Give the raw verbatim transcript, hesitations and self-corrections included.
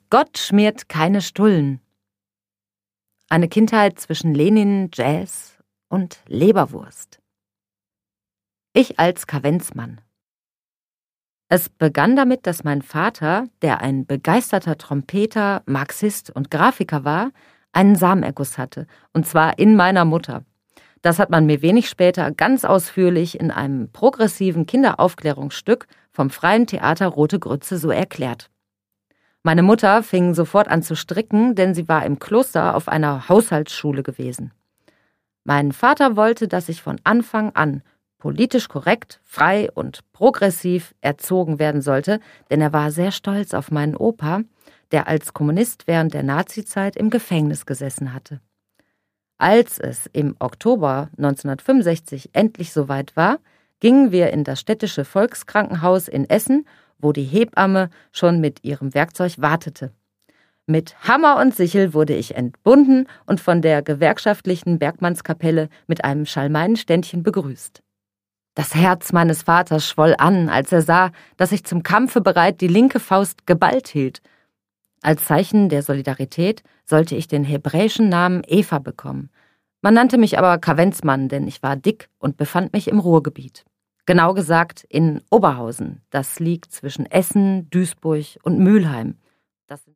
Gott schmiert keine Stullen. Eine Kindheit zwischen Lenin, Jazz und Leberwurst. Ich als Kavenzmann. Es begann damit, dass mein Vater, der ein begeisterter Trompeter, Marxist und Grafiker war, einen Samenerguss hatte, und zwar in meiner Mutter. Das hat man mir wenig später ganz ausführlich in einem progressiven Kinderaufklärungsstück vom Freien Theater Rote Grütze so erklärt. Meine Mutter fing sofort an zu stricken, denn sie war im Kloster auf einer Haushaltsschule gewesen. Mein Vater wollte, dass ich von Anfang an politisch korrekt, frei und progressiv erzogen werden sollte, denn er war sehr stolz auf meinen Opa, der als Kommunist während der Nazizeit im Gefängnis gesessen hatte. Als es im Oktober neunzehnhundertfünfundsechzig endlich soweit war, gingen wir in das städtische Volkskrankenhaus in Essen, wo die Hebamme schon mit ihrem Werkzeug wartete. Mit Hammer und Sichel wurde ich entbunden und von der gewerkschaftlichen Bergmannskapelle mit einem Schalmeinständchen begrüßt. Das Herz meines Vaters schwoll an, als er sah, dass ich zum Kampfe bereit die linke Faust geballt hielt. Als Zeichen der Solidarität sollte ich den hebräischen Namen Eva bekommen. Man nannte mich aber Kavenzmann, denn ich war dick und befand mich im Ruhrgebiet. Genau gesagt in Oberhausen. Das liegt zwischen Essen, Duisburg und Mülheim. Das